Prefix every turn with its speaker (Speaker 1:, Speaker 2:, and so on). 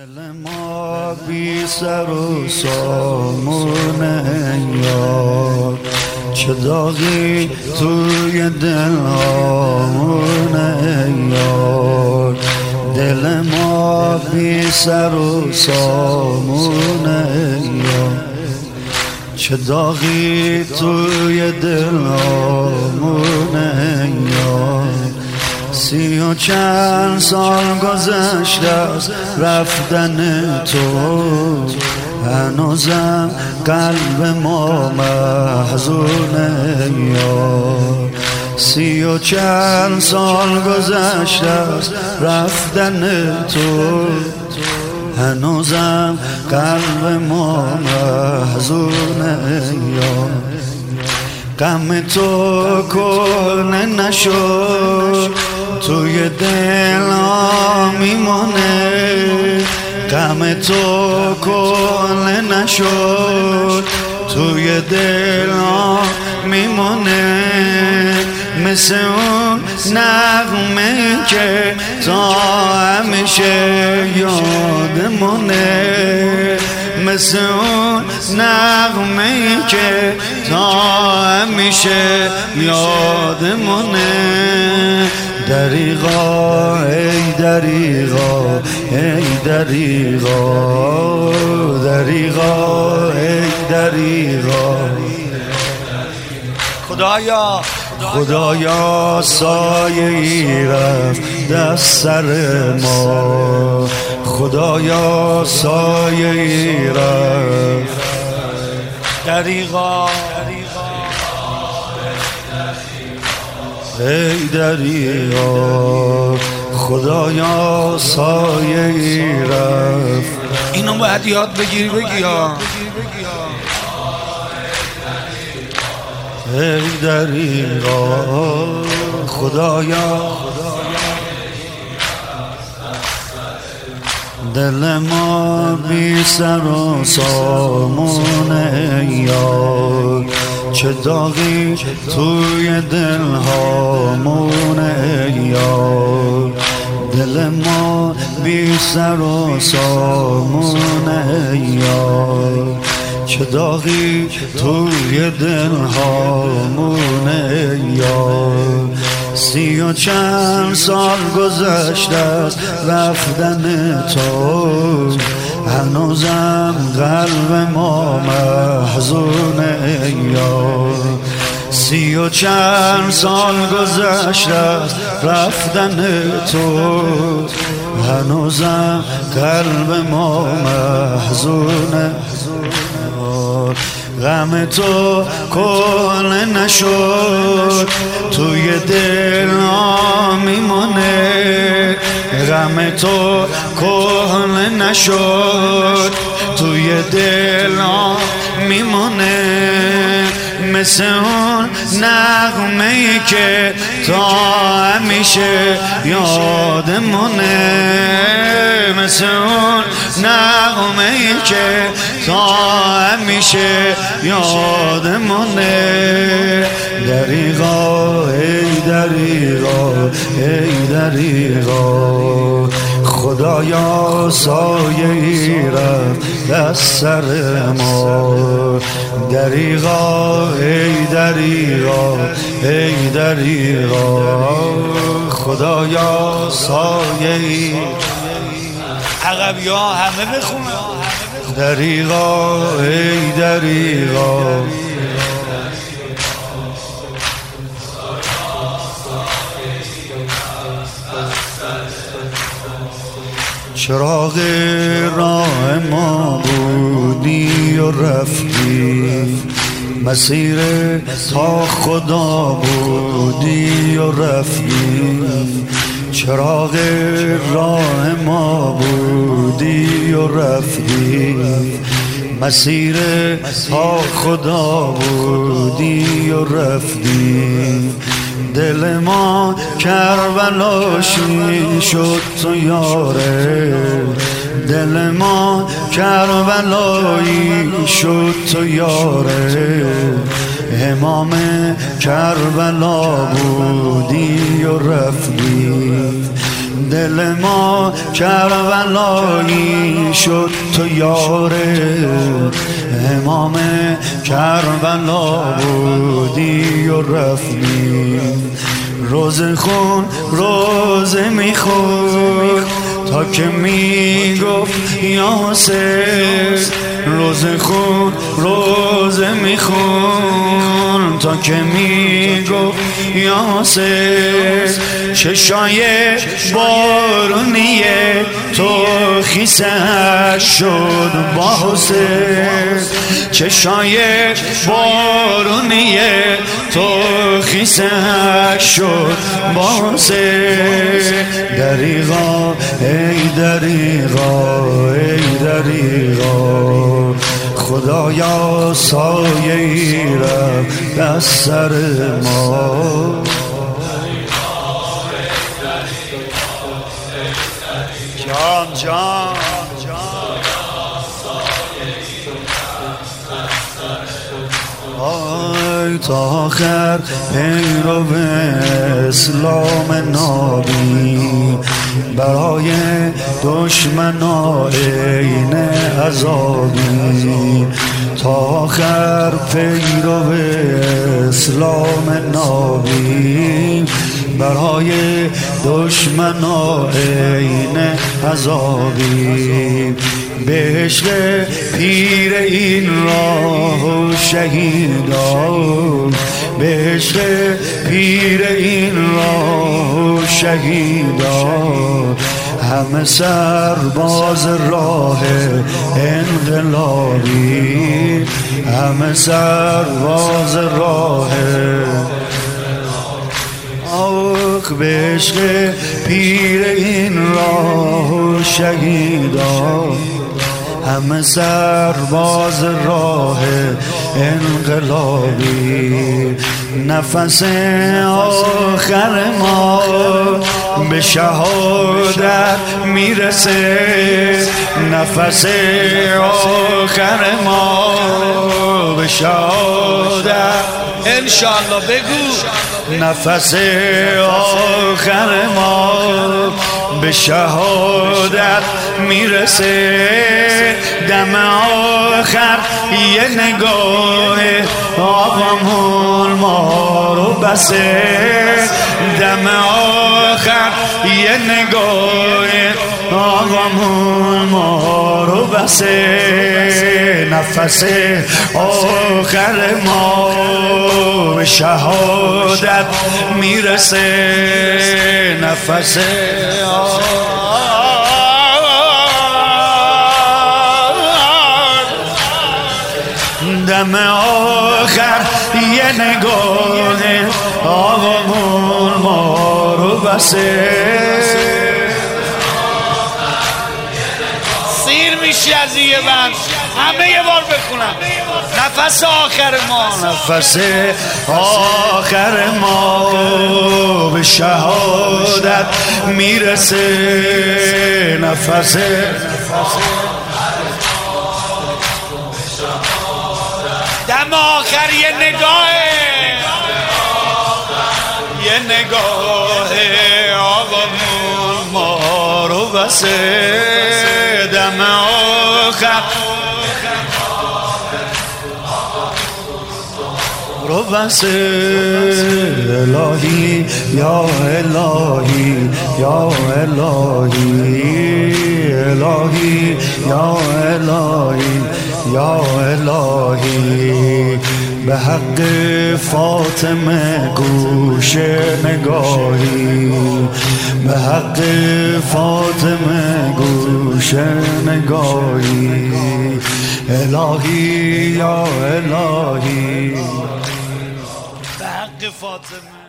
Speaker 1: دل ما بی سر و سامونه یار، چه داغی توی دل هامونه یار. دل ما بی سر و سامونه یار، چه داغی توی دل هامونه یار. 30 سال گذشته از رفتن تو، هنوزم قلب ما محزونه یار. 30 سال گذشته از رفتن تو، هنوزم قلب ما محزونه یار. غم تو کهنه نشد، توی دل ها میمونه. غم تو کهنه نشد، توی دل ها میمونه. مثل اون نغمه که تا همیشه یادمونه. مثل اون نغمه که تا همیشه یادمونه. دریغا ای دریغا ای دریغا، دریغا ای دریغا. خدایا سایه ای رفت دست سر ما، خدایا سایه ای رفت. دریغا ای دریغا، خدایا سایه ای رفت.
Speaker 2: اینو باید یاد بگیری بگی ها.
Speaker 1: ای دریغا خدایا، دل ما بی سر و سامونه یار، چه داغی توی دل هامونه یار. دل ما بی سر و سامونه یار، چه داغی توی دل هامونه یار. 30 سال گذشته از رفتن تو، هنوزم قلب ما محزونه یار. 30 سال گذشته از رفتن تو، هنوزم قلب ما محزونه. غم تو کهنه نشد، توی دل ها میمونه. غم تو کهنه نشد، توی دل ها میمونه. مثل اون نغمه‌ای که تا همیشه یادمونه. مثل اون نغمه‌ای که تا همیشه یادمونه. دریغا ای دریغا ای دریغا، خدایا سایه ای رفت دست سر ما. دریغا ای دریغا ای دریغا، خدایا سایه ای.
Speaker 2: عقبی ها همه بخونن.
Speaker 1: دریغا ای دریغا، چراغ راه ما بودی و رفتی، مسیر تا خدا بودی و رفتی. چراغ راه ما بودی و رفتی، مسیر تا خدا بودی و رفتی. دل ما کربلاشی شد تو یاره، دل ما کربلایی شد تو یاره. امام کربلا بودی و رفتی، دل ما کربلایی شد تو یار امام کربلا بودی و رفتی روزه خون روزه میخون تا که میگفت یا حسین روزه خون روزه میخون تا که میگفت یا حسین چشای بارونیه تو خیسه شد با حسین چشای بارونیه تو خیسه شد با حسین دریغا ای دریغا ای دریغا خدایا سایه ای رفت از سر ما جان جان آی تا آخر پیرو اسلام نبی برای دشمنان عین عذابی تا آخر پیرو اسلام نبی برای دشمنان عین عذابی به عشق پیر این راه شهیدان به عشق پیر این راه شهیدان همه سرباز راه انقلابی همه سرباز راه آخ به عشق پیر این راه شهیدان همه سرباز راه انقلابی نفس آخر ما به شهادت میرسه نفس آخر ما به شهادت
Speaker 2: انشالله بگو
Speaker 1: نفس آخر ما به شهادت میرسه دم آخر یه نگاه آقامون ما رو بسه دم آخر یه نگاه آقامون ما رو بسه نفس آخر ما به شهادت میرسه نفس دم آخر یه نگاه آقامون ما رو بسه
Speaker 2: سیر میشی از یه بند همه یه بار بخونم نفس آخر ما
Speaker 1: نفس آخر ما به شهادت میرسه نفس
Speaker 2: دم آخر یه نگاه
Speaker 1: آقامون ما رو بسه دم آخر رو بسه الهی یا الهی یا الهی الهی یا الهی یا الهی به حق فاطمه گوش نگاهی به حق فاطمه گوش نگاهی الهی یا الهی
Speaker 2: به حق فاطمه